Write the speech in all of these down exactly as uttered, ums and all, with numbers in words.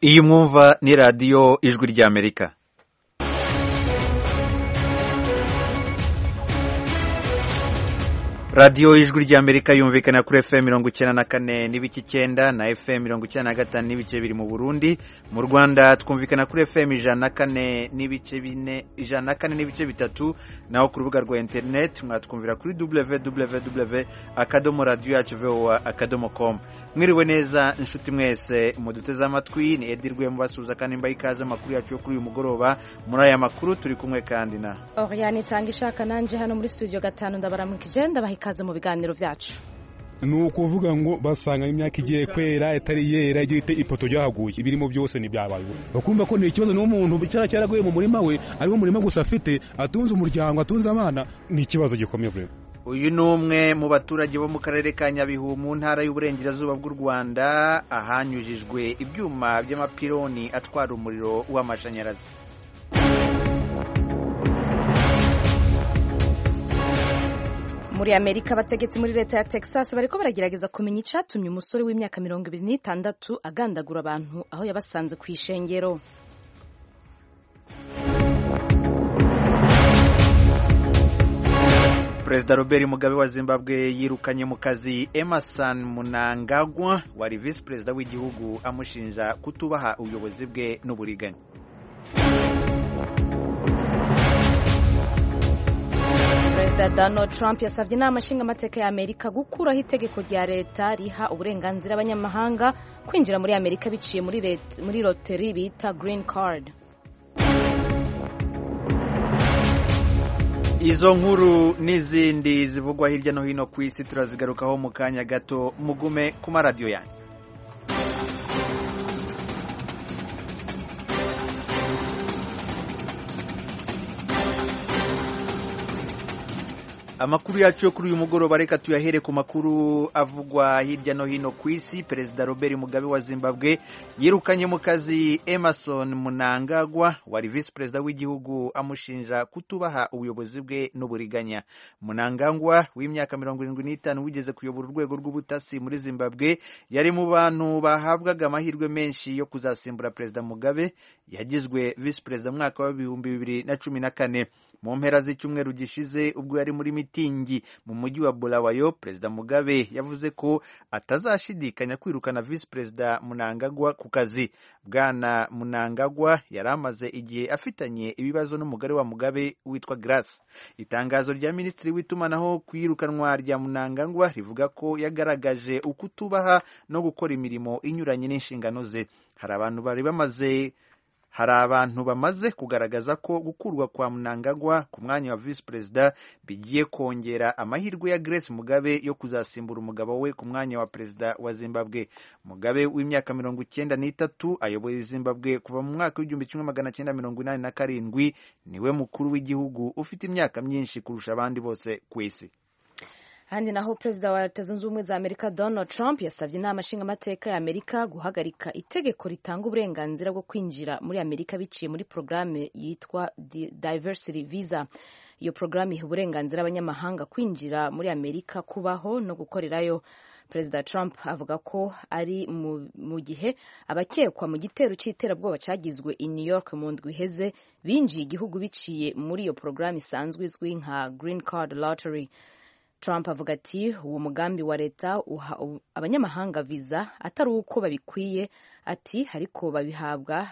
Iyi mwumva ni radiyo ijwi ry'Amerika. radiyo ijwi ry'Amerika yumvikana kuri F M mirongo icyenda na kane n'ibice icyenda na F M mirongo icyenda na gatanu n'ibice biri mu Burundi. Mu Rwanda twumvikana kuri F M ijana na kane n'ibice bine ijana na kane n'ibice bitatu, naho ku rubuga rwa internet mwatwumvira kuri w w w akadomo radio yacu voa akadomo com. Mwiriwe neza inshuti mwese muduteze amatwi, ni Edirwe mubasuza kandi mbaye ikaze amakuru yacu yo kuri uyu mugoroba. Muri aya makuru turi kumwe kandi na Oriane Tangishaka nanje hano muri studio gatanu ndabaramukije ndabaha ikaze mu biganiro byacu. Nuko uvuga ngo basanga imyaka igiye kwera etari yera igite ipoto ryahaguye ibirimo byose ni byabaye. Bakumva ko ni ikibazo n'umuntu cyara cyaraguye mu murima we, ariwo murima gusa afite, atunze umuryango, atunze abana, ni ikibazo gikomeye bwe. Uyu ni umwe mu baturage bo mu karere ka Nyabihu mu ntara y'uburengerazuba bw'u Rwanda, ahanyujijwe ibyuma by'amapironi atwara umuriro w'amashanyarazi. Muri Amerika abategetsi muri leta ya Texas bariko baragerageza kumenya icatumye umusore w'imyaka mirongo ibiri n'itandatu agandagura abantu aho yabasanze ku ishengero. Perezida Robert Mugabe wa Zimbabwe yirukanye mu kazi Emmerson Mnangagwa wari vice perezida w'igihugu amushinja kutubaha ubuyobozi bwe n'uburiganya. Perezida Donald Trump yasavye inama nshingamateka ya Amerika gukuraho itegeko rya leta riha uburenganzira abanyamahanga kwinjira muri Amerika biciye muri leta, muri lottery bita Green Card. Izo nkuru n'izindi zivugwa hirya no hino ku isi turazigarukaho mu kanya gato, mugume ku maradiyo yanyu. Amakuru yacu yo kuri uyu mugoroba reka tuyahere ku makuru avugwa hirya no hino ku isi. Perezida Robert Mugabe wa Zimbabwe yirukanye mu kazi Emmerson Mnangagwa wari vice perezida w'igihugu amushinja kutubaha ubuyobozi bwe n'uburiganya. Mnangagwa w'imyaka mirongo irindwi n'itanu wigeze kuyobora urwego rw'ubutasi muri Zimbabwe yari mu bantu bahabwaga amahirwe menshi yo kuzasimbura Perezida Mugabe. Yagizwe vice perezida mu mwaka wa ibihumbi bibiri na cumi na kane. Mu mpera z'icyumweru gishize ubwo yari muri mitingi mu mujyi wa Bulawayo, Perezida Mugabe yavuze ko atazashidikanya kwirukana vice perezida Mnangagwa ku kazi. Bwana Mnangagwa yari amaze igihe afitanye ibibazo n'umugore wa Mugabe witwa Grace. Itangazo rya Minisitiri w'itumanaho kwirukanwa rya Mnangagwa rivuga ko yagaragaje ukutubaha no gukora imirimo inyuranye n'inshingano ze. Hari abantu bari bamaze Hari abantu bamaze kugaragaza ko gukurwa kwa Mnangagwa ku mwanya wa vice perezida bigiye kongera amahirwe ya Grace Mugabe yo kuzasimbura umugabo we ku mwanya wa perezida wa Zimbabwe. Mugabe w'imyaka mirongo icyenda n'itatu ayoboye Zimbabwe kuva mu mwaka w'igihumbi kimwe magana cyenda mirongo inani na karindwi. Niwe mukuru w'igihugu ufite imyaka myinshi kurusha abandi bose ku isi. Handi naho Perezida wa Leta Zunze Ubumwe za Amerika Donald Trump yasavye inama nshingamateka ya Amerika guhagarika itegeko ritanga uburenganzira bwo kwinjira muri Amerika biciye muri programme yitwa Diversity Visa. Iyo programme iha uburenganzira abanyamahanga kwinjira muri Amerika, kubaho no gukorerayo. Perezida Trump avuga ko ari mu, mu gihe abakekwa mu gitero c'iterabwoba cagizwe i New York mu ndwi iheze binjiye igihugu biciye muri iyo programme isanzwe izwi nka Green Card Lottery. Trump avuga ati uwo mugambi wa leta uha abanyamahanga visa atari uko babikwiye, ati ariko babihabwa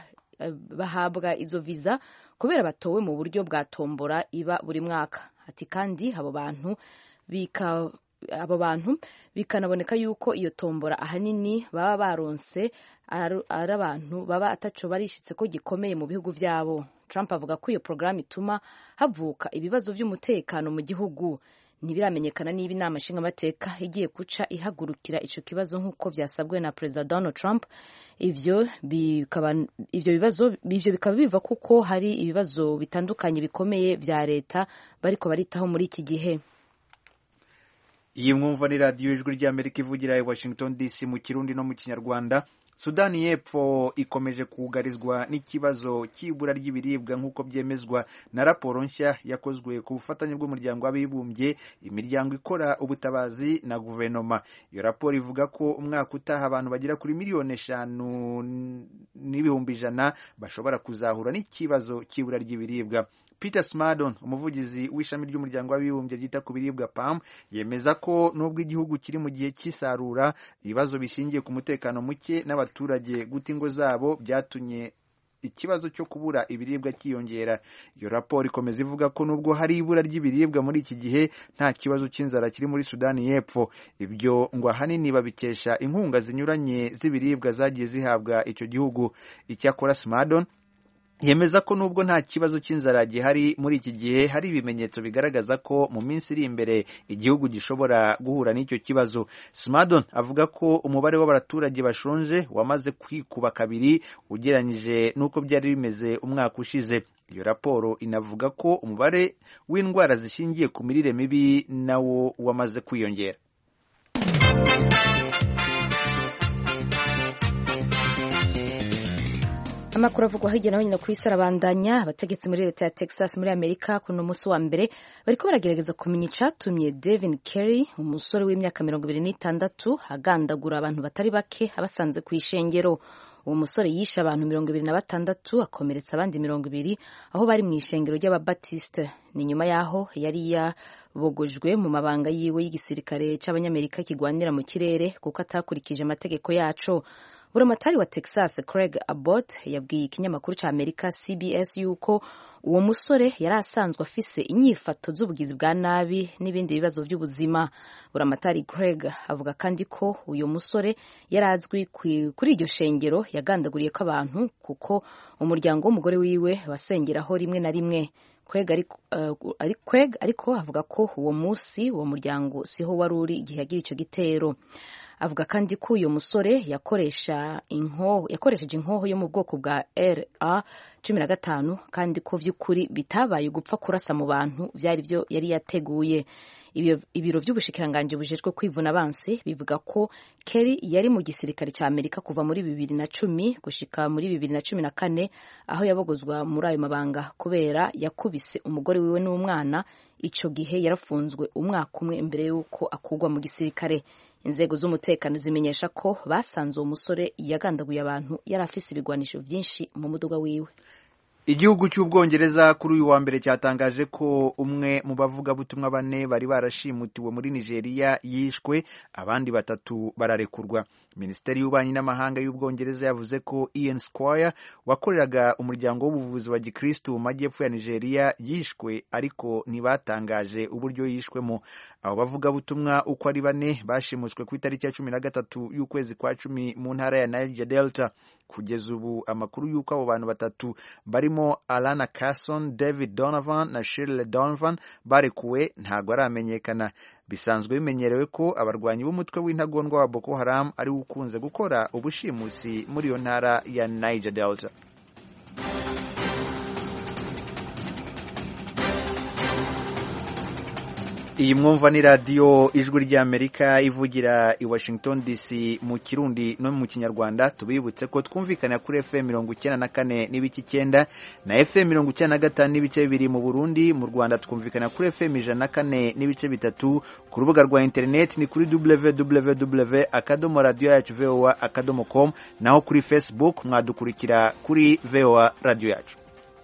bahabwa izo visa kubera batowe mu buryo bwa tombora iba buri mwaka. Ati kandi abo bantu bika abo bantu bikanaboneka yuko iyo tombora ahanini baba baronse ari abantu baba ataco barishitse ko gikomeye mu bihugu vyabo. Trump avuga ko iyo program ituma havuka ibibazo vy'umutekano mu gihugu. Ntibiramenyekana niba inama nshingamateka igiye guca ihagurukira ico kibazo nk'uko vyasabwe na Perezida Donald Trump. Ivyo bikaba ivyo bibazo bivyo bikaba biva kuko hari ibibazo bitandukanye bikomeye vya leta bariko baritaho muri iki gihe. Iyi mwumva ni radiyo ijwi ry'Amerika ivugira i Washington D C mu Kirundi no mu Kinyarwanda. Sudani y'Epfo ikomeje kugarizwa n'ikibazo cy'ibura ry'ibiribwa nk'uko byemezwa na raporo nshya yakozwe ku bufatanye bw'umuryango w'abibumbye, imiryango ikora ubutabazi na guverinoma. Iyo raporo ivuga ko umwaka utaha abantu bagera kuri miliyoni eshanu n'ibihumbi ijana bashobora kuzahura n'ikibazo cy'ibura ry'ibiribwa. Peter Smadon, umuvugizi w'ishami ry'umuryango w'abibumbye ryita ku biribwa P A M, yemeza ko nubwo igihugu kiri mu gihe cy'isarura, ibibazo bishingiye ku mutekano muke n'abaturage guta ingo zabo byatumye ikibazo cyo kubura ibiribwa kiyongera. Iyo raporo ikomeza ivuga ko nubwo hari ibura ry'ibiribwa muri iki gihe, nta kibazo cy'inzara kiri muri Sudani y'Epfo. Ibyo ngo ahanini babikesha inkunga zinyuranye z'ibiribwa zagiye zihabwa icyo gihugu. Icyakora Smadon yemeza ko nubwo nta kibazo cy'inzara gihari muri iki gihe, hari ibimenyetso bigaragaza ko mu minsi iri imbere igihugu gishobora guhura n'icyo kibazo. Smadon avuga ko umubare w'abaturage bashonje wamaze kwikuba kabiri ugereranyije n'uko byari bimeze umwaka ushize. Iyo raporo inavuga ko umubare w'indwara zishingiye ku mirire mibi nawo wamaze kwiyongera. Amakuru avugwa hirya no hino ku isi arabandanya. Abategetsi muri leta ya Texas muri Amerika kuno musi wa mbere bariko baragerageza kumenya icatumye Devin Carey, umusore w'imyaka mirongo ibiri n'itandatu, agandagura abantu batari bake abasanze ku ishengero. Uwo musore yishe abantu mirongo ibiri na batandatu, akomeretsa abandi mirongo ibiri aho bari mu ishengero ry'Ababatiste. Ni nyuma yaho yari yabogojwe mu mabanga yiwe y'igisirikare c'abanyamerika kigwanira mu kirere kuko atakurikije amategeko yaco. Buramatari wa Texas Craig Abbott yabwiye ikinyamakuru ca Amerika C B S yuko uwo musore yari asanzwe afise inyifato z'ubugizi bwa nabi n'ibindi bibazo by'ubuzima. Buramatari Craig avuga kandi ko uyo musore yari azwi kuri iryo shengero yagandaguriye ko abantu kuko umuryango w'umugore wiwe wasengeraho rimwe na rimwe. Craig ariko, uh, Craig ariko avuga ko uwo musi uwo muryango siho wari uri igihe yagira ico gitero. Avuga kandi ko uyu musore yakoresha inkoho yakoresheje inkoho yo mu bwoko bwa R A cumi na gatanu kandi ko vy'ukuri bitabaye gupfa kurasa mu bantu vyari byo yari yateguye. Ibiro vy'ubushikiranganje bujejwe kwivuna abansi bivuga ko Kerry yari mu gisirikare ca Amerika kuva muri bibiri na cumi gushika muri bibiri na cumi na kane aho yabogozwa muri ayo mabanga kubera yakubise umugore wiwe n'umwana. Ico gihe yarafunzwe umwaka umwe imbere yuko akugwa mu gisirikare. Inzego z'umutekano zimenyesha ko basanze uwo musore yagandaguye abantu yari afise ibigwanisho vyinshi mu muduga wiwe. Igihugu cy'Ubwongereza kuri uyu wa mbere cyatangaje ko umwe mu bavugabutumwa bane bari barashimutiwe muri Nigeria yishwe, abandi batatu bararekurwa. Minisiteri y'Ububanyi n'Amahanga y'Ubwongereza yavuze ko Ian Squire wakoreraga umuryango w'ubuvuzi wa Gikristo mu majyepfo ya Nigeria yishwe, ariko ntibatangaje uburyo yishwemo. Abo bavugabutumwa uko ari bane bashimuswe ku itariki ya cumi na gatatu y'ukwezi kwa cumi mu ntara ya Niger Delta. Kugeza ubu amakuru y'uko abo bantu batatu barimo Alana Carson, David Donovan na Shirley Donovan barekuwe ntago aramenyekana. Bisanzwe bimenyerewe ko abarwanyi b'umutwe w'intagondwa wa Boko Haram ari ukunze gukora ubushimusi muri iyo ntara ya Niger Delta. Iyi mwumva ni radio Ijwi ry'Amerika ivugira i Washington D C mu Kirundi no mu Kinyarwanda. Tubibutse ko twumvikana kuri F M mirongo icyenda na kane n'ibice icyenda na F M mirongo icyenda na gatanu n'ibice bibiri mu Burundi. Mu Rwanda twumvikana kuri F M ijana na kane n'ibice bitatu. Ku rubuga rwa internet ni kuri w w w akadomo radio yacu voa akadomo com, naho kuri Facebook mwadukurikira kuri voa radio yacu.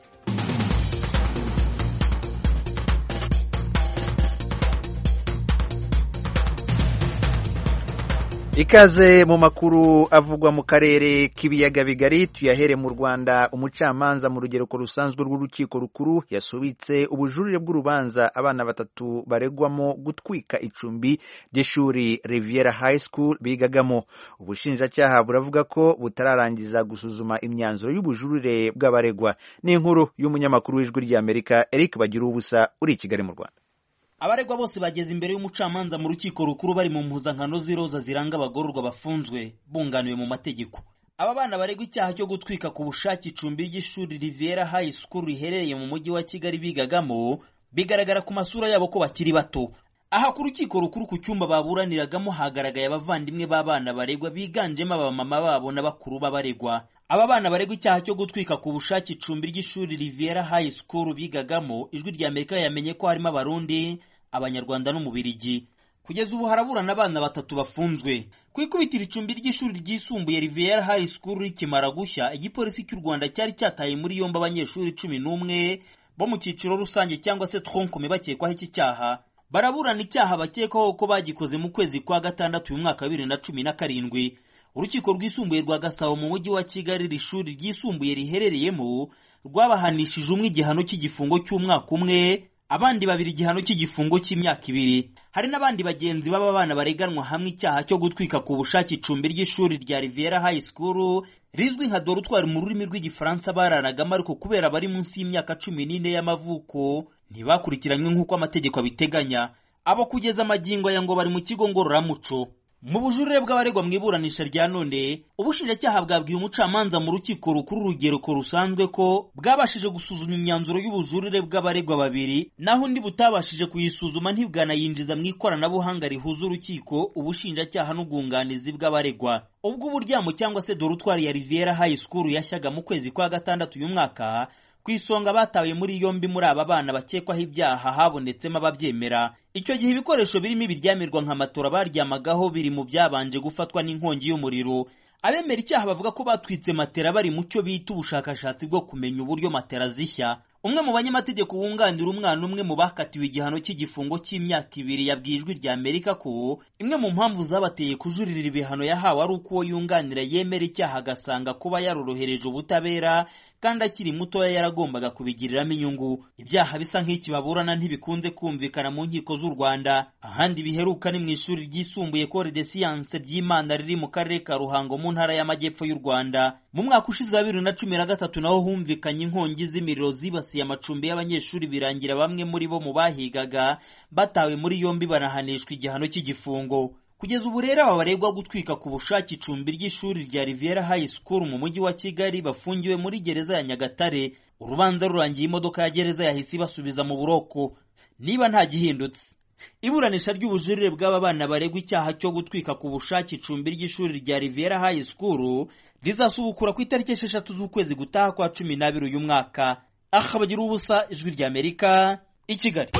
Ikaze mu makuru avugwa mu karere k'ibiyaga bigari. Tuyahere mu Rwanda. Umucamanza mu rugereko rusanzwe rw'urukiko rukuru yasubitse ubujurire bw'urubanza abana batatu baregwamo gutwika icumbi ry'ishuri Riviera High School bigagamo. Ubushinjacyaha buravuga ko butararangiza gusuzuma imyanzuro y'ubujurire bw'abaregwa. Ni inkuru y'umunyamakuru w'Ijwi ry'Amerika Eric Bagiruwubusa uri i Kigali mu Rwanda. Abaregwa bose bageze imbere y'umucamanza mu rukiko rukuru bari mu mpuzankano z'iroza ziranga abagororwa bafunzwe bunganiwe mu mategeko. Aba bana baregwa icyaha cyo gutwika ku bushake icumbi ry'ishuri Riviera High School riherereye mu mujyi wa Kigali bigagamo, bigaragara ku masura yabo ko bakiri bato. Aha ku rukiko rukuru ku cyumba baburaniragamo hagaragaye abavandimwe b'abana baregwa biganjemo abamama babo na bakuru b'abaregwa. Aba bana baregwa icyaha cyo gutwika ku bushake icumbi ry'ishuri Riviera High School bigagamo. Ijwi rya Amerika yamenye ko harimo Abarundi, Abanyarwanda n'Umubirigi. Kugeza ubu haraburana abana batatu bafunzwe. Ku ikubitiro icumbi ry'ishuri ryisumbuye Riviera High School rikimara gushya, igipolisi cy'u Rwanda cyari cyataye muri yombi abanyeshuri cumi n'umwe bo mu cyiciro rusange cyangwa se tronc-commun bakekwaho iki cyaha. Baraburana icyaha bakekwaho ko bagikoze mu kwezi kwa gatandatu uyu mwaka wa bibiri na cumi na karindwi. Urukiko rwisumbuye rwa Gasabo mu mujyi wa Kigali rishuri ryisumbuye riherereyemo rwabahanishije umwe igihano cy'igifungo cy'umwaka umwe, abandi babiri igihano cy'igifungo cy'imyaka ibiri. Hari n'abandi bagenzi b'aba bana bareganwa hamwe icyaha cyo gutwika ku bushake icumbi ry'ishuri rya Riviera High School rizwi nka dortoir mu rurimi rw'igifaransa bararagamo, ariko kubera bari munsi y'imyaka cumi n'ine y'amavuko ntibakurikiranywe nk'uko amategeko abiteganya. Abo kugeza amagingo ya ngo bari mu kigo ngororamuco. Mu bujurire bw'abaregwa mu iburanisha rya none, ubushinjacyaha bwabwiye umucamanza mu rukiko rukuru urugereko rusanzwe ko bwabashije gusuzuma imyanzuro y'ubujurire bw'abaregwa babiri, naho undi butabashije kuyisuzuma ntibwanayinjiza mu ikoranabuhanga rihuza urukiko, ubushinjacyaha n'ubwunganizi bw'abaregwa. Ubwo uburyamo cyangwa se dortoir ya Riviera High School yashyaga mu kwezi kwa gatandatu uyu mwaka, ku isonga batawe muri yombi muri aba bana bakekwaho ibyaha habonetsemo ababyemera. Icyo gihe ibikoresho birimo ibiryamirwa nka matora baryamagaho biri mu byabanje gufatwa n'inkongi y'umuriro. Abemera icyaha bavuga ko batwitse matera bari mu cyo bita ubushakashatsi bwo kumenya uburyo matera zishya. Umwe mu banyamategeko wunganira umwana umwe mu bakatiwe igihano cy'igifungo cy'imyaka ibiri yabwiye Ijwi rya Amerika ko imwe mu mpamvu zabateye kujuririra ibihano yahawe ari uko uwo yunganira yemera icyaha agasanga kuba yarorohereje ubutabera kandi akiri mutoya yaragombaga kubigiriramo inyungu. Ibyaha bisa nk'iki baburana ntibikunze kumvikana mu nkiko z'u Rwanda. Ahandi biheruka ni mu ishuri ryisumbuye Ecole de Sciences by'Imana riri mu karere ka Ruhango mu ntara y'Amajyepfo y'u Rwanda. Mu mwaka ushize wa bibiri na cumi na gatatu naho humvikanye inkongi z'imiriro zibasiye amacumbi y'abanyeshuri birangira bamwe muri bo mu bahigaga batawe muri yombi banahanishwa igihano cy'igifungo. Kugeza ubu rero aba baregwa gutwika ku bushake icumbi ry'ishuri rya Riviera High School mu mujyi wa Kigali bafungiwe muri gereza ya Nyagatare. Urubanza rurangiye imodoka ya gereza yahise ibasubiza mu buroko niba nta gihindutse. Iburanisha ry'ubujurire bw'aba bana baregwa icyaha cyo gutwika ku bushake icumbi ry'ishuri rya Riviera High School rizasubukura ku itariki esheshatu z'ukwezi gutaha kwa cumi n'abiri uyu mwaka. Aha bagira ubusa, Ijwi rya Amerika, i Kigali.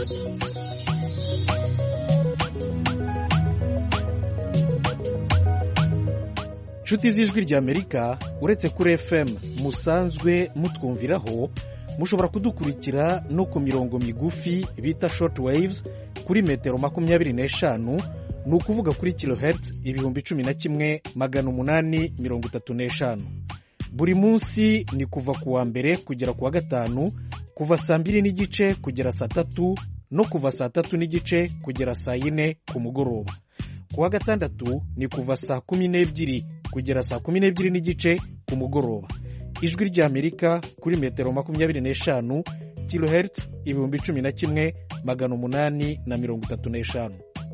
Nshuti z'Ijwi rya Amerika, uretse kuri F M musanzwe mutwumviraho, mushobora kudukurikira no ku mirongo migufi bita short waves kuri metero makumyabiri n'eshanu, ni ukuvuga kuri kilohertz ibihumbi cumi na kimwe magana umunani mirongo itatu n'eshanu. Buri munsi ni kuva ku wa mbere kugera ku wa gatanu, kuva saa mbiri n'igice kugera saa tatu no kuva saa tatu n'igice kugera saa yine ku mugoroba. Ku wa gatandatu ni kuva saa kumi n'ebyiri kugera saa kumi n'ebyiri n'igice ku mugoroba. Ijwi rya Amerika kuri metero makumyabiri n'eshanu, kilohertz ibihumbi cumi na kimwe magana umunani na mirongo itatu n'eshanu.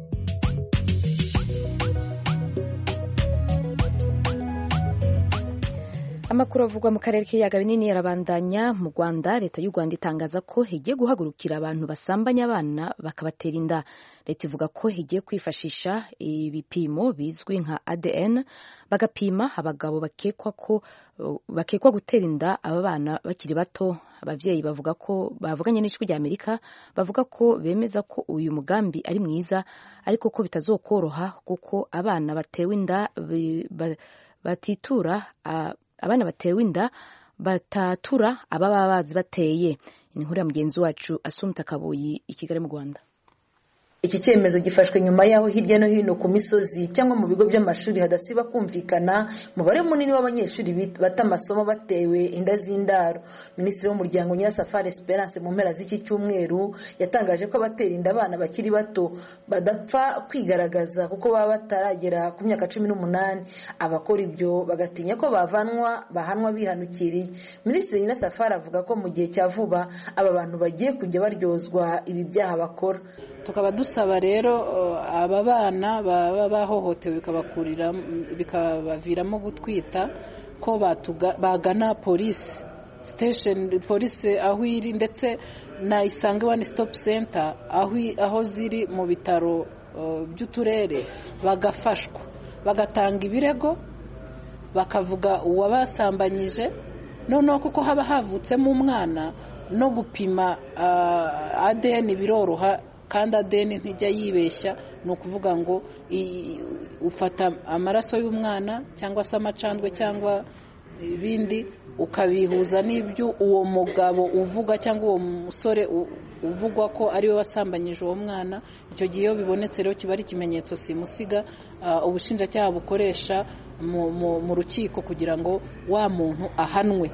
Amakuru avugwa mu karere k'ibiyaga binini yarabandanya. Mu Rwanda, leta y'u Rwanda itangaza ko higiye guhagurukira abantu basambanya abana bakabatera inda. Leta ivuga ko higiye kwifashisha ibipimo bizwi nka A D N bagapima abagabo bakekwa ko bakekwa gutera inda aba bana bakiri bato. Abavyeyi bavuga ko bavuganye n'Ijwi rya Amerika bavuga ko bemeza ko uyu mugambi ari mwiza, ariko ko bitazokoroha kuko abana batewe inda batitura abana batewe inda batatura ababa bazi bateye. Ni inkuru ya mugenzi wacu Asumta Kabuyi i Kigali mu Rwanda. Iki cyemezo gifashwe nyuma yaho hirya no hino ku misozi cyangwa mu bigo by'amashuri hadasiba kumvikana umubare munini w'abanyeshuri bata amasomo batewe inda z'indaro. Minisitiri w'umuryango Nyirasafari Esperance mu mpera z'iki cyumweru yatangaje ko abatera inda abana bakiri bato badapfa kwigaragaza kuko baba bataragera ku myaka cumi n'umunani. Abakora ibyo bagatinya ko bavanwa bahanwa bihanukiriye. Minisitiri Nyirasafari avuga ko mu gihe cya vuba aba bantu bagiye kujya baryozwa ibi byaha bakora. Tukaba dusaba rero aba bana baba bahohotewe bikabakurira bikabaviramo gutwita ko bagana polisi station polisi aho iri ndetse na Isange One Stop Center aho aho ziri mu bitaro uh, by'uturere bagafashwa bagatanga ibirego bakavuga uwabasambanyije noneho kuko haba havutsemo umwana no gupima uh, A D N biroroha kandi A D N ntijya yibeshya ni ukuvuga ngo ufata amaraso y'umwana cyangwa se amacandwe cyangwa ibindi ukabihuza n'ibyo uwo mugabo uvuga cyangwa uwo musore uvugwa ko ari we wasambanyije uwo mwana. Icyo gihe iyo bibonetse rero kiba ari ikimenyetso simusiga uh, ubushinjacyaha bukoresha mu, mu, mu rukiko kugira ngo wa muntu ahanwe.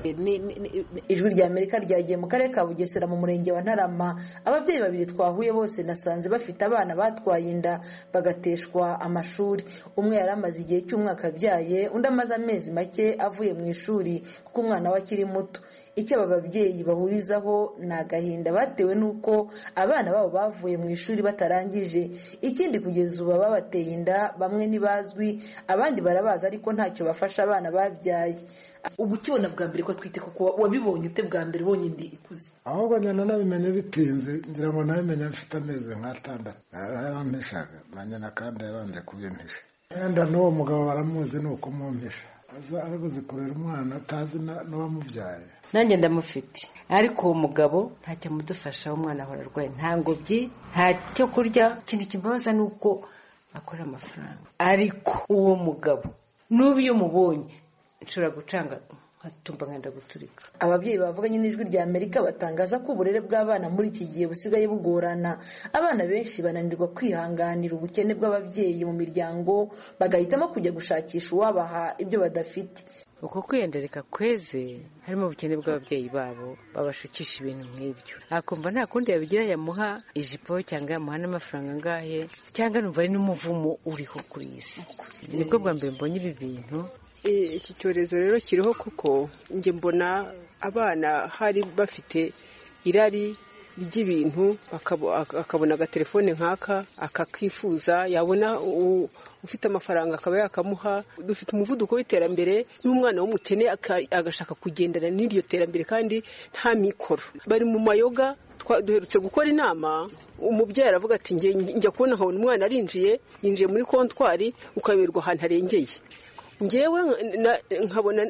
Ijwi rya Amerika ryagiye mu karere ka Bugesera mu murenge wa Ntarama. Ababyeyi babiri twahuye bose nasanze bafite abana batwaye inda bagateshwa amashuri. Umwe yari amaze igihe cy'umwaka abyaye, undi amaze amezi make avuye mu ishuri kuko umwana we akiri muto. Icyo aba babyeyi bahurizaho ni agahinda batewe n'uko abana babo bavuye mu ishuri batarangije. Ikindi kugeza ubu babateye inda bamwe ntibazwi abandi barabaza ariko ntacyo bafasha abana babyaye. Ubu ukibona bwa mbere ko twite kuko wabibonye ute bwa mbere ubonye indi ikuze? Ahubwo nyana nabimenye bitinze, ngira ngo nabimenye mfite amezi nk'atandatu. Yarampishaga na nyina kandi yabanje kubimpisha. Wenda n'uwo mugabo baramuzi ni uko mumpisha. Aza kuzikorera umwana atazi n'uwamubyaye. Nanjye ndamufite ariko uwo mugabo ntacyo amudufasha, umwana ahora arwaye, nta ngobyi, nta cyo kurya. Ikintu kibabaza ni uko akora amafaranga, ariko uwo mugabo n'ubu iyo umubonye nshobora gucanga nkatumva nkenda guturika. Ababyeyi bavuganye n'Ijwi rya Amerika batangaza ko uburere bw'abana muri iki gihe busigaye bugorana. Abana benshi bananirwa kwihanganira ubukene bw'ababyeyi mu miryango bagahitamo kujya gushakisha uwabaha ibyo badafite. Uko kwiyendereka kweze harimo ubukene bw'ababyeyi babo babashukisha ibintu nk'ibyo, akumva nta kundi yabigira yamuha ijipo cyangwa yamuha n'amafaranga ngahe cyangwa numva ari n'umuvumo uriho kuri isi. Nibwo bwa mbere mbonye ibi bintu. Iki cyorezo rero kiriho kuko njye mbona abana hari bafite irari ry'ibintu, akabona agatelefone nk'aka akakifuza, yabona ufite amafaranga akaba yakamuha. Dufite umuvuduko w'iterambere n'umwana w'umukene agashaka kugendana n'iryo terambere kandi nta mikoro. Bari mu mayoga, duherutse gukora inama, umubyeyi aravuga ati njya kubona nkabona umwana arinjiye yinjiye muri kontwari ukaberwa ahantu arengeye. Ngewe nkabona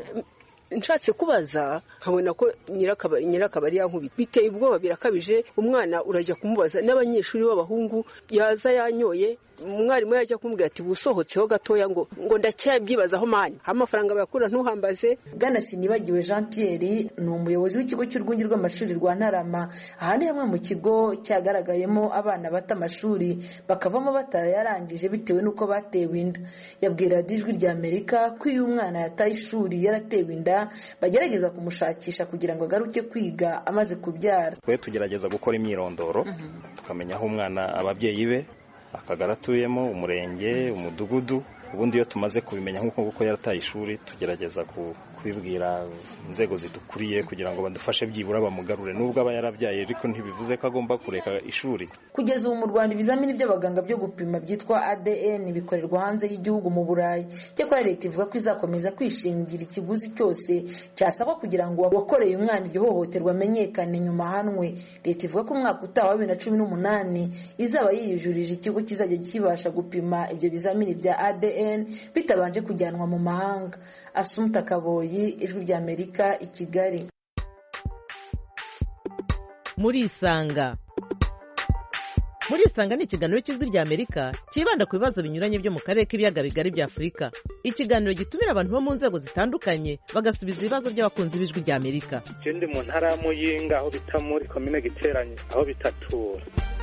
nshatse kubaza nkabona ko nyirakabari yankubita, biteye ubwoba birakabije. Umwana urajya kumubaza, n'abanyeshuri b'abahungu yaza yanyoye, umwarimu yajya kumubwira ati busohotseho gatoya ngo ngo ndacyabyibazaho mani amafaranga bayakura ntuhambaze. Bwana Sinibagiwe Jean Pierre ni umuyobozi w'ikigo cy'urwunge rw'amashuri rwa Ntarama. Aha ni hamwe mu kigo cyagaragayemo abana bata amashuri bakavamo batarayarangije bitewe n'uko batewe inda. Yabwira Ijwi rya Amerika ko iyo umwana yataye ishuri yaratewe inda bagerageza kumushakisha kugira ngo agaruke kwiga amaze kubyara. Twe tugerageza gukora imyirondoro tukamenya aho umwana ababyeyi be, akagara atuyemo, umurenge, umudugudu. Ubundi iyo tumaze kubimenya nk'uko nguko yarataye ishuri tugerageza kubibwira inzego zidukuriye kugira ngo badufashe byibura bamugarure, nubwo aba yarabyaye ariko ntibivuze ko agomba kureka ishuri. Kugeza ubu mu Rwanda ibizamini by'abaganga byo gupima byitwa A D N bikorerwa hanze y'igihugu mu Burayi. Cyakora leta ivuga ko izakomeza kwishingira ikiguzi cyose cyasabwa kugira ngo wakoreye umwana iryo hohoterwa amenyekane nyuma ahanwe. Leta ivuga ko umwaka utaha wa bibiri na cumi n'umunani izaba yiyujurije ikigo kizajya kibasha gupima ibyo bizamini bya A D N bitabanje kujyanwa mu mahanga. Asumta Kaboyi, Ijwi rya Amerika, i Kigali. Muri Isanga. Muri Isanga ni ikiganiro cy'Ijwi rya Amerika kibanda ku bibazo binyuranye byo mu karere k'ibiyaga bigari bya Afurika. Ikiganiro gitumira abantu bo mu nzego zitandukanye bagasubiza ibibazo by'abakunzi b'Ijwi rya Amerika. Ndi mu ntara ya Muyinga aho bita muri komine Giteranye aho bitatura.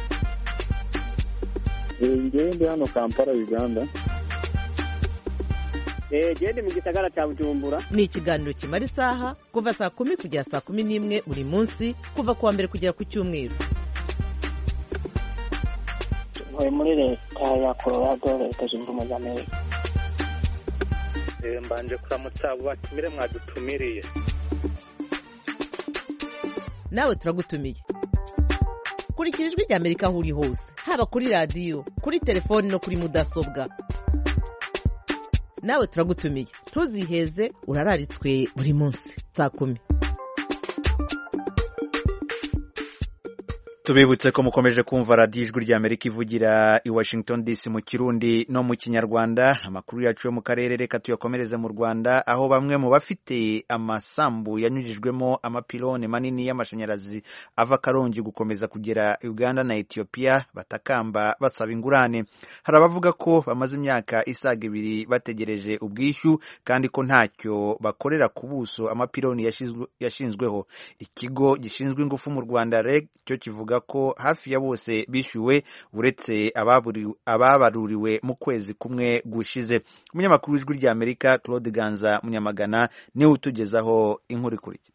Ndi hano Kampala, Uganda. Eh, gende mu gisagara cya Bujumbura. Ni ikiganiro kimara isaha kuva saa kumi kugera saa kumi n'imwe buri munsi kuva kuwa mbere kugera ku cyumweru. Ntuye muri leta ya Colorado, leta zunze ubumwe za Amerika. Eh, mbanje kuramutsa abo batumire mwadutumiriye. Nawe turagutumiye. Kurikira Ijwi rya Amerika aho uri hose, haba kuri radio, kuri telefone no kuri mudasobwa. Nawe turagutumiye, ntuziheze, urararitswe buri munsi saa kumi. Tubibutse ko mukomeje kumva radiyo ijwi rya Amerika ivugira i Washington D C mu Kirundi no mu Kinyarwanda. Amakuru yacu yo mu karere reka tuyakomereze mu Rwanda, aho bamwe mu bafite amasambu yanyujijwemo amapiloni manini y'amashanyarazi ava Karongi gukomeza kugera Uganda na Ethiopia batakamba basaba ingurane. Hari abavuga ko bamaze imyaka isaga ibiri bategereje ubwishyu kandi ko ntacyo bakorera ku buso amapiloni yashinzweho. Ikigo gishinzwe ingufu mu Rwanda R E G cyo kivuga ko hafi ya bose bishyuwe uretse ababaruriwe mu kwezi kumwe gushize. Umunyamakuru w'ijwi rya Amerika Claude Ganza Munyamagana niwe utugezaho inkuru ikurikira.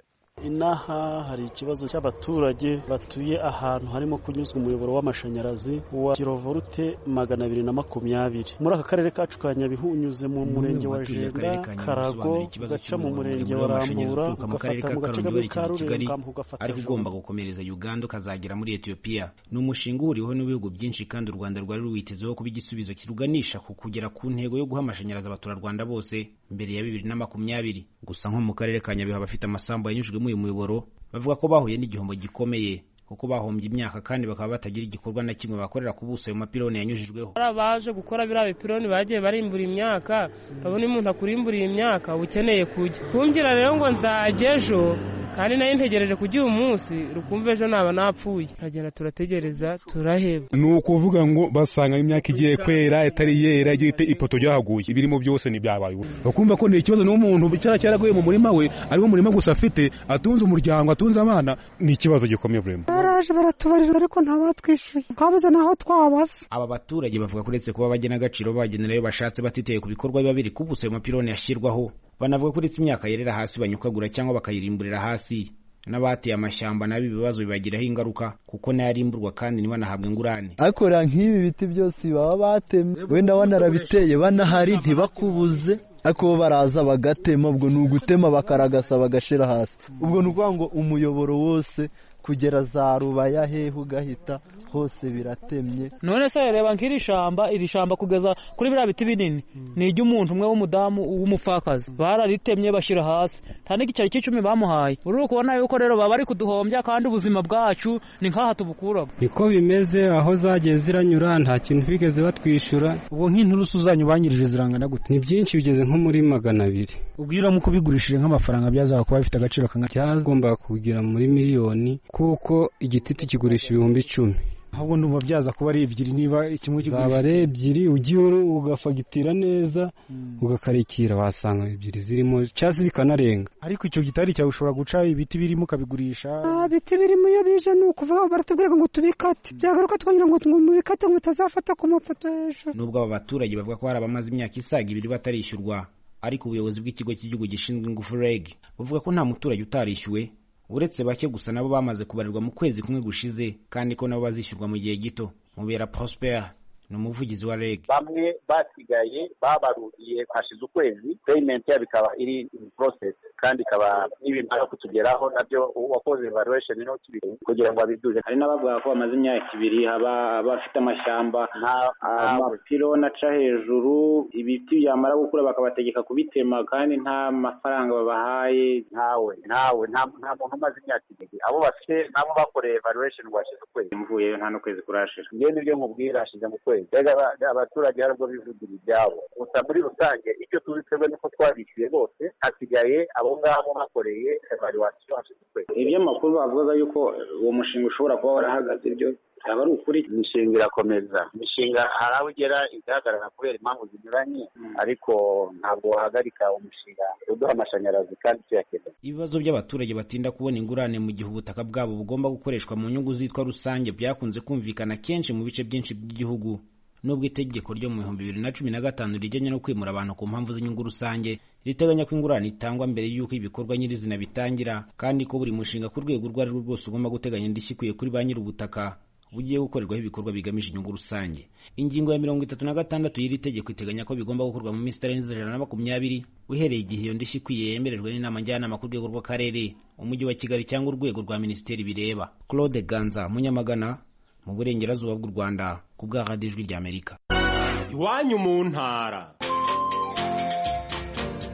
Inaha hari ikibazo cy'abaturage batuye ahantu harimo kunyuzwa umuyoboro w'amashanyarazi wa kilovolte magana abiri na makumyabiri muri aka karere kacu ka Nyabihu unyuze mu murenge wa Jenda, Karago, gaca mu murenge wa Rambura, ugafata mu gace gato ka Rurenga, ariko ugomba gukomereza Uganda ukazagera muri Ethiopia. Ni umushinga uriho n'ibihugu byinshi kandi u Rwanda rwari ruwitezeho kuba igisubizo kiruganisha ku kugera ku ntego yo guha amashanyarazi abaturarwanda bose mbere ya bibiri na makumyabiri. Gusa nko mu karere ka Nyabihu abafite amasambu yanyujwe uyu muyoboro bavuga ko bahuye n'igihombo gikomeye kuko bahombye imyaka kandi bakaba batagira igikorwa na kimwe bakorera ku buso ayo mapiloni yanyujijweho. Baje gukora biriya bipiloni bagiye barimbura imyaka, babona umuntu akurimburiye imyaka ukeneye kujya kumbwira rero ngo nzajya ejo kandi nayo ntegereje kujya uyu munsi rukumva ejo naba napfuye. Turagenda turategereza turaheba. Ni ukuvuga ngo basanga imyaka igiye kwera itari yera igite ipoto ryahaguye ibirimo byose ni byabaye. Bakumva ko ni ikibazo n'umuntu bicara cyaraguye mu murima we ariwo murima gusa afite atunze umuryango atunze abana, ni ikibazo gikomeye vraiment. Baraje baratubarira ariko ntabatwishyuye twabuze naho twabaza. Aba baturage bavuga ko uretse kuba bagena agaciro bagenerayo bashatse batiteye ku bikorwa biba biri ku buso ayo mapiloni yashyirwaho, banavuga ko uretse imyaka yerera hasi banyukagura cyangwa bakayirimburira hasi. N'abateye amashyamba nabi ibibazo bibagiraho ingaruka kuko nayarimburwa kandi ntibanahabwe ingurane. Akora nk'ibi biti byose baba batemye wenda wanarabiteye banahari ntibakubuze ako baraza bagatema, ubwo ni ugutema bakaragasa bagashira hasi. Ubwo ni ukuvuga ngo umuyoboro wose kugera za Rubaya hehe ugahita hose biratemye. None se reba nk'iri shamba iri shamba kugeza kuri biriya biti binini ni iby'umuntu umwe w'umudamu w'umupfakazi bararitemye bashira hasi nta n'igiceri cy'icumi bamuhaye. Uri kubona yuko rero baba bari kuduhombya kandi ubuzima bwacu ni nk'aha tubukuraga. Niko bimeze aho zagiye ziranyura nta kintu bigeze batwishyura. Ubwo nk'inturusu zanyu banyirije zirangana gute? Ni byinshi bigeze nko muri magana abiri. Ubwira mu kubigurishije nk'amafaranga byazaga kuba bifite agaciro kangana cyagomba kugira muri miliyoni kuko igiti tukigurisha ibihumbi icumi. Ahubwo ndumva byaza kuba ari ebyiri niba kimwe kigurisha. Zaba ari ebyiri ugiye ugafagitira neza hmm. ugakarikira wasanga ebyiri zirimo cyasi zikanarenga. Ariko icyo gitari cyawe ushobora guca ibiti birimo kabigurisha. Ah biti birimo iyo bije nukuva baratubwira ngo tubikate. Byagaruka twongera ngo ngo mubikate ngo tazafata ku mapoto hejuru. Nubwo aba baturage bavuga ko hari abamaze imyaka isaga ibiri batarishyurwa, ariko ubuyobozi bw'ikigo cy'igihugu gishinzwe ingufu R E G buvuga ko nta muturage utarishyuwe uretse bake gusa nabo bamaze kubarirwa mu kwezi kumwe gushize kandi ko nabo bazishyurwa mu gihe gito. Mubera Prosper ni umuvugizi wa R E G. Bamwe basigaye babaruriye hashize ukwezi, payment yabo ikaba iri in process kandi ikaba n'ibimara kutugeraho nabyo uwakoze evaluation no kibiri kugira ngo abiduze. Hari n'abavuga ko bamaze imyaka ibiri haba bafite amashyamba amapiloni aca hejuru ibiti byamara gukura bakabategeka kubitema kandi nta mafaranga babahaye. Ntawe ntawe nta muntu umaze imyaka ibiri, abo bafite nabo bakoreye evaluation washize ukwezi. Mvuye nta no kwezi kurashira. Ngiye nibyo nkubwira hashize mu kwezi. Abaturage harabwo bivugira ibyabo. Gusa muri rusange icyo tubitsebwe nuko twabishyuye bose, hasigaye abo ngabo bakoreye evaluation hashize ukwezi. Ibyo makuru bavuga yuko uwo mushinga ushobora kuba warahagaze ibyo aba ari ukuri. Imishinga irakomeza, imishinga hari aho ugera igahagarara kubera impamvu zinyuranye ariko ntabwo wahagarika umushinga uduha amashanyarazi kandi tuyakeneye. Ibibazo by'abaturage batinda kubona ingurane mu gihe ubutaka bwabo bugomba gukoreshwa mu nyungu zitwa rusange byakunze kumvikana kenshi mu bice byinshi by'igihugu. Nubwo itegeko ryo mu bihumbi bibiri na cumi na gatanu rijyanye no kwimura abantu ku mpamvu z'inyungu rusange riteganya ko ingurane itangwa mbere y'uko ibikorwa nyirizina bitangira kandi ko buri mushinga ku rwego rwo ari rwo rwose ugomba guteganya indishyi ikwiye kuri ba nyir'ubutaka bugiye gukorerwaho ibikorwa bigamije inyungu rusange. Ingingo ya mirongo itatu na gatandatu y'iri tegeko iteganya ko bigomba gukorwa mu minsi itarenze ijana na makumyabiri uhereye igihe iyo ndishyi ikwiye yemerejwe n'inama njyanama ku rwego rw'akarere, umujyi wa Kigali cyangwa urwego rwa minisiteri bireba. Claude Ganza Munyamagana mu burengerazuba bw'u Rwanda ku bwa Radio Ijwi ry'Amerika. Iwanyu mu ntara.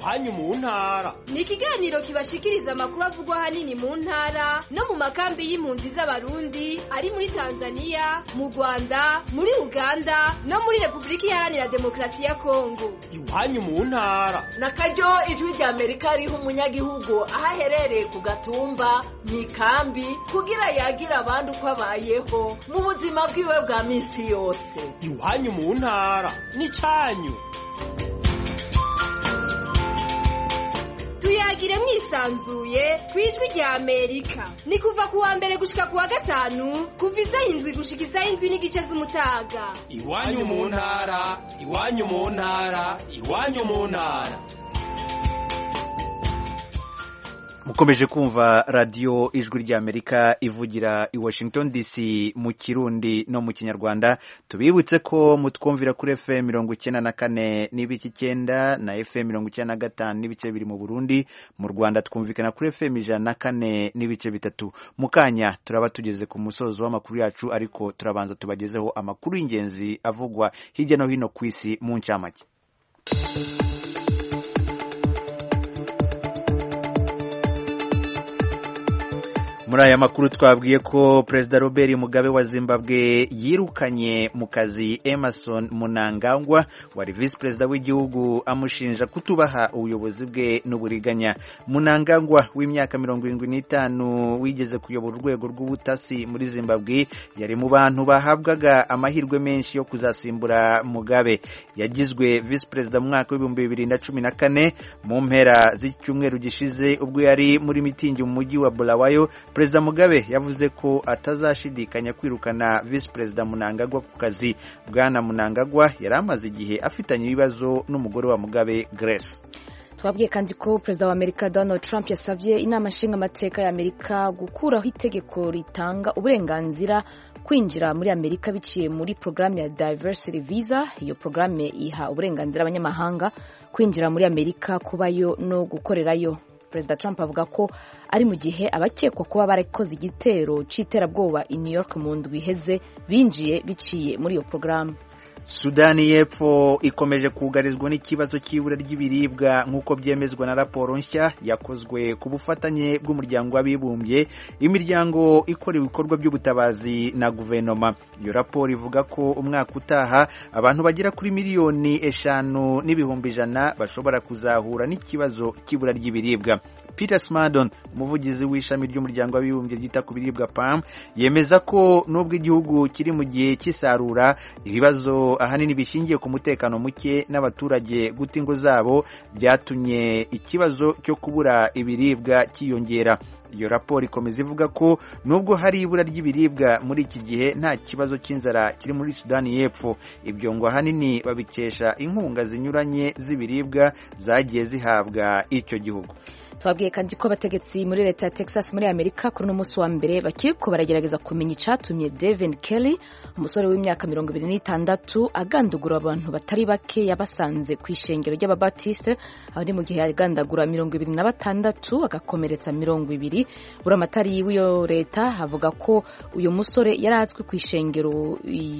iwanyu mu ntara. Ni ikiganiro kibashikiriza amakuru avugwa hanini mu ntara no mu makambi y'impunzi z'abarundi ari muri Tanzania, mu Rwanda, muri Uganda no muri Republika Iharanira Demokarasi ya Kongo. Iwanyu mu ntara. Nakaryo ijwi rya Amerika riha umunyagihugu aho aherereye ku gatumba mu ikambi kugira yagira abandi uko abayeho mu buzima bwiwe bwa minsi yose. Iwanyu mu ntara ni cyanyu. Tuyagire mwisanzuye kwijwi rya Amerika. Ni kuva kuwa mbere gushika kuwa gatanu kuva isaha indwi gushika isaha indwi n'igice z'umutaga. Iwanyu mu ntara, iwanyu mu ntara, iwanyu mu ntara. Mukomeje kumva radio ijwi rya Amerika ivugira i Washington D C mu Kirundi no mu Kinyarwanda. Tubibutse ko mutwumvira kuri F M mirongo icyenda na kane n'ibice icyenda na F M mirongo icyenda na gatanu n'ibice biri mu Burundi. Mu Rwanda twumvikana kuri F M ijana na kane n'ibice bitatu. Mukanya turaba tugeze ku musozo w'amakuru yacu, ariko turabanza tubagezeho amakuru y'ingenzi avugwa hirya no hino ku isi mu ncamake. Muri aya makuru twabwiye ko Perezida Robert Mugabe wa Zimbabwe yirukanye mu kazi Emmerson Mnangagwa wari Vice Perezida w'igihugu amushinja kutubaha ubuyobozi bwe n'uburiganya. Mnangagwa w'imyaka mirongo irindwi n'itanu wigeze kuyobora urwego rw'ubutasi muri Zimbabwe yari mu bantu bahabwaga amahirwe menshi yo kuzasimbura Mugabe. Yagizwe Vice Perezida mu mwaka w'ibihumbi bibiri na cumi na kane mu mpera z'icyumweru gishize ubwo yari muri mitingi mu mujyi wa Bulawayo. Perezida Mugabe yavuze ko atazashidikanya kwirukana Vice Perezida Mnangagwa ku kazi. Bwana Mnangagwa yari amaze igihe afitanye ibibazo n'umugore wa Mugabe, Grace. Twabwiye kandi ko Perezida wa Amerika Donald Trump yasavye inama nshinga amateka ya Amerika gukuraho itegeko ritanga uburenganzira kwinjira muri Amerika biciye muri programme ya Diversity Visa. Iyo programme iha uburenganzira abanyamahanga kwinjira muri Amerika, kubayo no gukorerayo. Perezida Trump avuga ko ari mu gihe abakekwa kuba barakoze igitero c'iterabwoba i New York mu ndwi iheze binjiye biciye muri iyo programme. Sudani y'Epfo ikomeje kugarizwa n'ikibazo cy'ibura ry'ibiribwa nk'uko byemezwa na raporo nshya yakozwe ku bufatanye bw'umuryango w'abibumbye, imiryango ikora ibikorwa by'ubutabazi na guverinoma. Iyo raporo ivuga ko umwaka utaha abantu bagera kuri miliyoni eshanu n'ibihumbi ijana bashobora kuzahura n'ikibazo cy'ibura ry'ibiribwa. Peter Smadon, umuvugizi w'ishami ry'umuryango w'abibumbye ryita ku biribwa P A M, yemeza ko nubwo igihugu kiri mu gihe cy'isarura, ibibazo ahanini bishingiye ku mutekano muke n'abaturage guta ingo zabo byatumye ikibazo cyo kubura ibiribwa kiyongera. Iyo raporo ikomeza ivuga ko nubwo hari ibura ry'ibiribwa muri iki gihe nta kibazo cy'inzara kiri muri Sudani y'Epfo. Ibyo ngo ahanini babikesha inkunga zinyuranye z'ibiribwa zagiye zihabwa icyo gihugu. Twabwiye kandi ko abategetsi muri leta ya Texas muri Amerika kuri no musi wa mbere bakiriko baragerageza kumenya icatumye Devin Kelly, umusore w'imyaka mirongo ibiri n'itandatu, agandugura abantu batari bake yabasanze ku ishengero ry'Ababatiste, aho ni mu gihe agandagura mirongo ibiri na batandatu agakomeretsa mirongo ibiri. Buramatari w'iyo leta avuga ko uyu musore yarazwi ku ishengero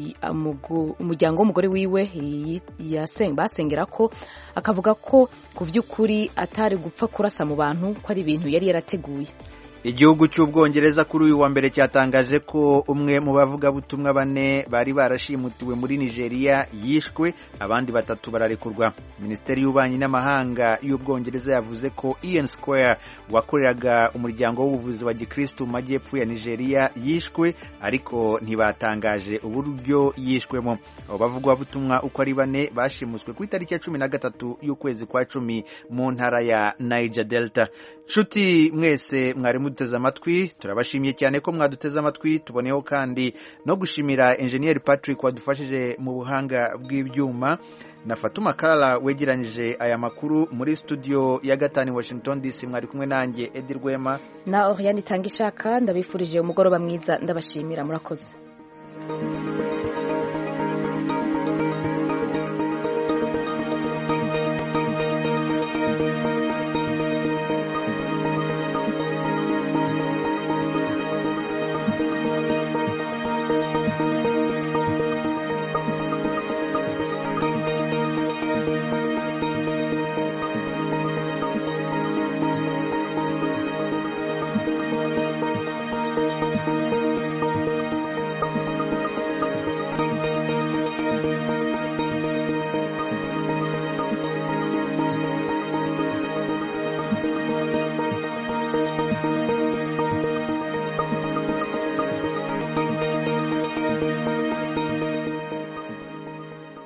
umuryango w'umugore wiwe yasenga basengera ko, akavuga ko ku vy'ukuri atari gupfa kurasa mu bantu ko ari ibintu yari yarateguye. Igihugu cy'Ubwongereza kuri uyu wa mbere cyatangaje ko umwe mu bavuga butumwa bane bari barashimutiwe muri Nigeria yishwe, abandi batatu bararekurwa. Minisiteri y'Ububanyi n'Amahanga y'Ubwongereza yavuze ko Ian Square wakoreraga umuryango w'ubuvuzi wa Gikristo mu majyepfo ya Nigeria yishwe, ariko ntibatangaje uburyo yishwemo. Abo bavugwa butumwa uko ari bane bashimuswe ku itariki ya cumi na gatatu y'ukwezi kwa cumi mu ntara ya Niger Delta. Nshuti mwese mwari muduteze amatwi, turabashimiye cyane ko mwaduteze amatwi. Tuboneyeho kandi no gushimira Engineer Patrick wadufashije mu buhanga bw'ibyuma, na Fatuma Karala wegeranyije aya makuru muri studio ya gatanu Washington D C. Mwari kumwe nanjye Edi Rwema na Oriane Tangishaka. Ndabifurije umugoroba mwiza, ndabashimira, murakoze.